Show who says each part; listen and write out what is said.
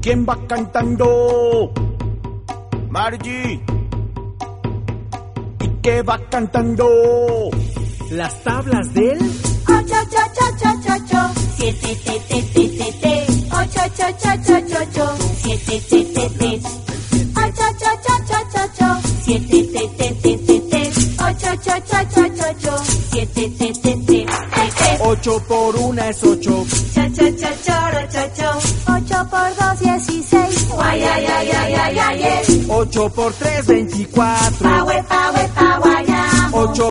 Speaker 1: ¿Quién va cantando? Margie. ¿Y qué va cantando?
Speaker 2: Las tablas del
Speaker 3: 8, 7, 8, 7, 7,
Speaker 1: 8 por 1 es 8.
Speaker 3: 8 por 2, 16.
Speaker 1: 8 por 3, 24. 8